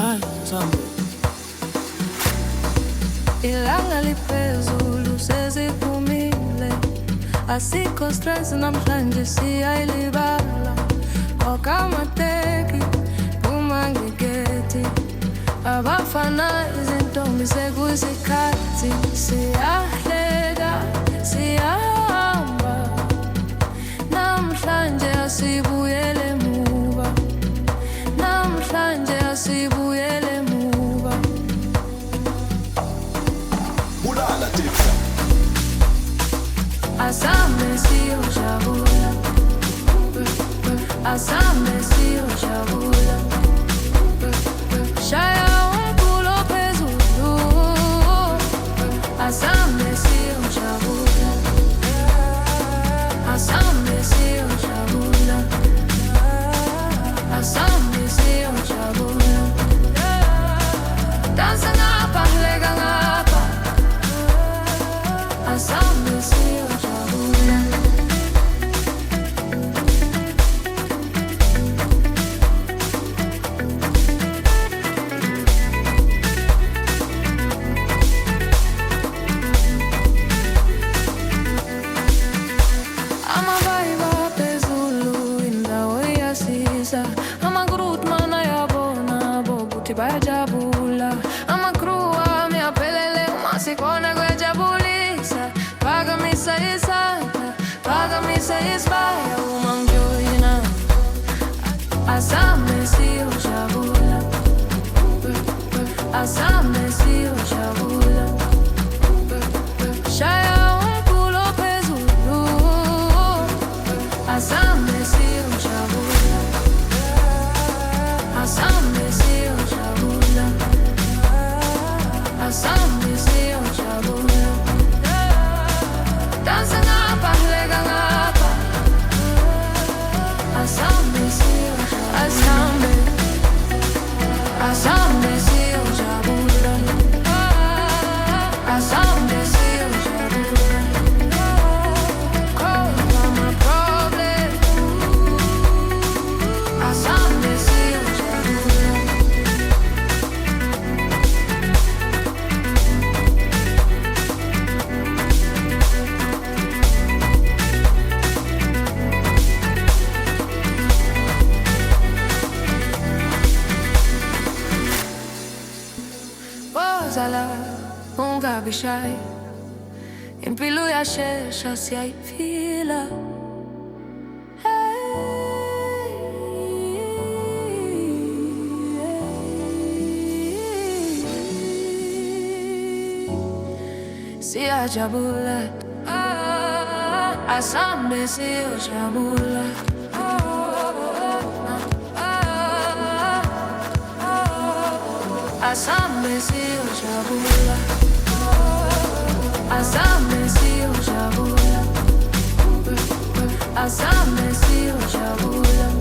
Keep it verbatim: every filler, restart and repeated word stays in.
Ilanga liphezulu seziphumile, asikho stress namhlanje siyayilibala. Qoqa amateki uma ngigeti, abafana izintombi sekuyisikhathi. Siyahleka siyahamba, namhlanje asibuyele emuva, namhlanje asibuyele emuva. Bulala Tipsa. Asambe siyojabula, asambe siyojabula. Shaya umculo phezulu, asambe siyojabula, asambe siyojabula, asambe siyojabula. Dansa ngapha, hleka ngapha, asambe siyojabula. Amavibe aphezulu, indawo iyasiza. Ama-Groot man ayabona bokuthi bayajabula. Ama-crew ami aphelele uma sikhona kuyajabulisa. Phakamisa isandla, phakamisa isibaya uma ngijoyina. Asambe siyojabula, asambe siyojabula. Shaya umculo phezulu, asambe siyojabula, asambe siyojabula, asambe siyojabula. Dansa ngapha, hleka ngapha, asambe siyojabula, asambe, asambe siyojabula, asambe siyojabula. Cause I'm a problem, asambe siyojabula. Wozala, ungabi shy, impilo iyashesha siyayifila. Siyajabula, asambe siyojabula. Asambe siyojabula, asambe siyojabula, asambe siyojabula.